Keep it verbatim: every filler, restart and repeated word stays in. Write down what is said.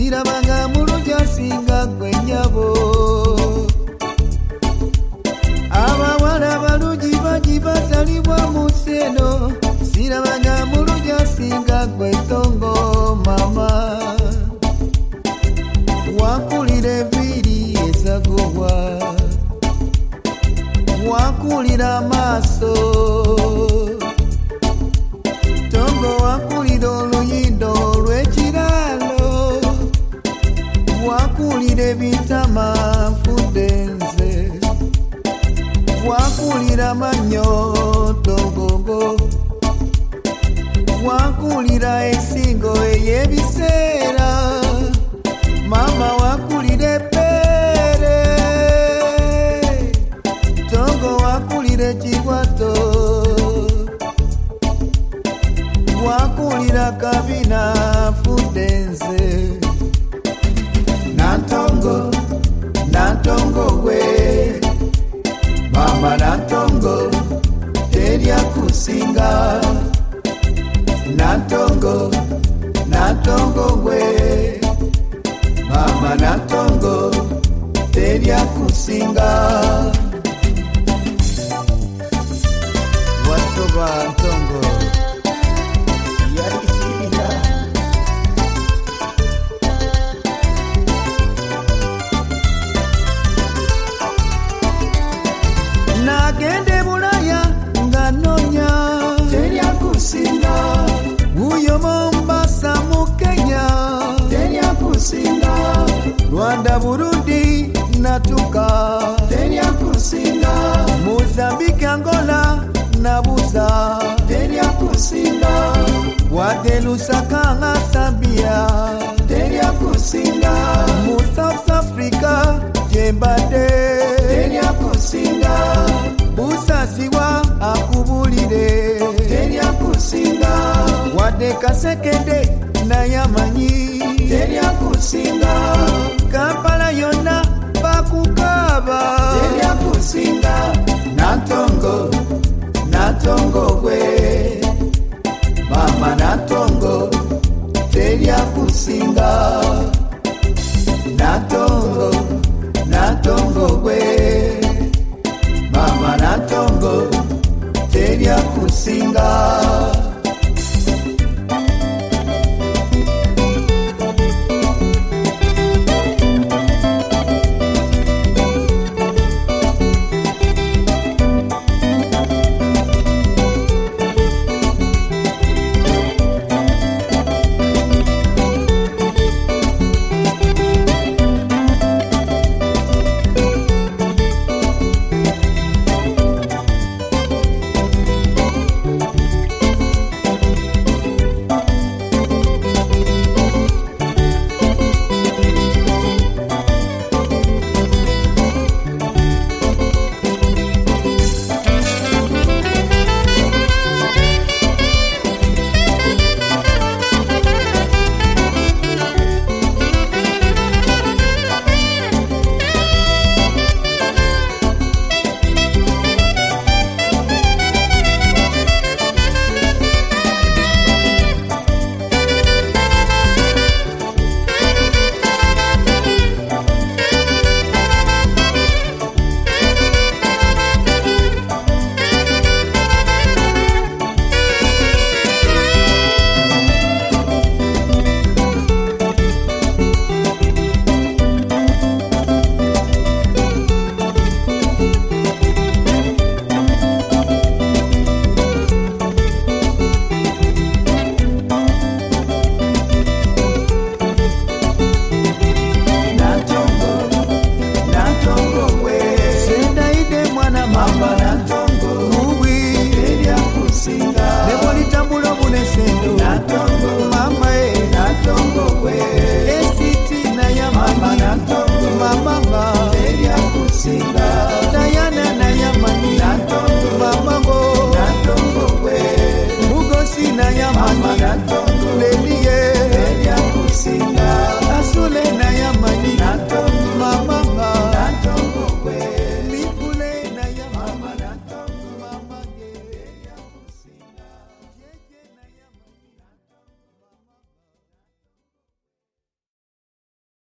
sirabanga mulungi singa gwe nnyabo. Abawala balungi bangi bazalibwa mu nsi eno, sirabanga mulungi singa gwe Tongo mama. Wakulira enviiri ezagobwa, wakulira amaaso, Tongo wakulira oluyindo olw'ekiraalo, wakulira ebitama nfudde nze, wakulira amannyo Tongongo, wakulira ensingo ey'ebiseera, mama wakulira ebbeere, Tongo wakulira ekigwato, wakulira kabina nfudde nze. Nantongo, Nantongo gwe, mama Nantongo terya kusinga. Nantongo, Nantongo gwe, mama Nantongo terya kusinga. Wasoba Ntongo yalikirira. Nagende Bulaya nga nonya terya kusinga. Uyo Mombasa mu Kenya terya kusinga. Rwanda Burundi natuka terya kusinga. Mozambique Angola nabuza terya kusinga. Wade Lusaka nga Zambia terya kusinga. Mu South Africa jembade terya kusinga. Busasiwa akubulire terya kusinga. Wade Kasekende nayamanyi terya kusinga. Kampala yonna bakukaba terya kusinga. Nantongo, Nantongo gwe, mama Nantongo terya kusinga. Nantongo, Nantongo gwe, mama Nantongo terya kusinga. Nantongo, uwi terya kusinga. Nebo litambula bunesendo Nantongo.